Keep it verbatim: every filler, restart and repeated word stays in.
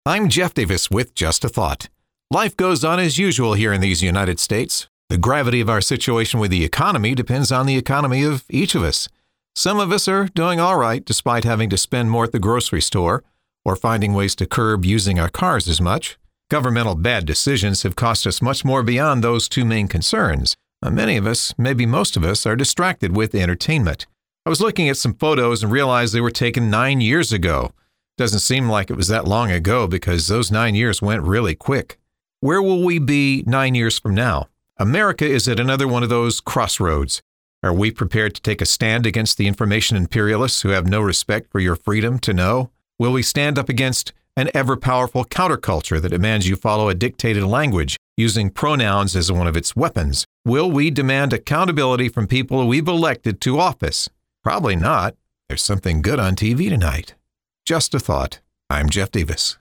I'm Jeff Davis with Just a Thought. Life goes on as usual here in these United States. The gravity of our situation with the economy depends on the economy of each of us. Some of us are doing all right despite having to spend more at the grocery store or finding ways to curb using our cars as much. Governmental bad decisions have cost us much more beyond those two main concerns. Many of us, maybe most of us, are distracted with entertainment. I was looking at some photos and realized they were taken nine years ago. Doesn't seem like it was that long ago because those nine years went really quick. Where will we be nine years from now? America is at another one of those crossroads. Are we prepared to take a stand against the information imperialists who have no respect for your freedom to know? Will we stand up against an ever-powerful counterculture that demands you follow a dictated language, using pronouns as one of its weapons? Will we demand accountability from people we've elected to office? Probably not. There's something good on T V tonight. Just a thought. I'm Jeff Davis.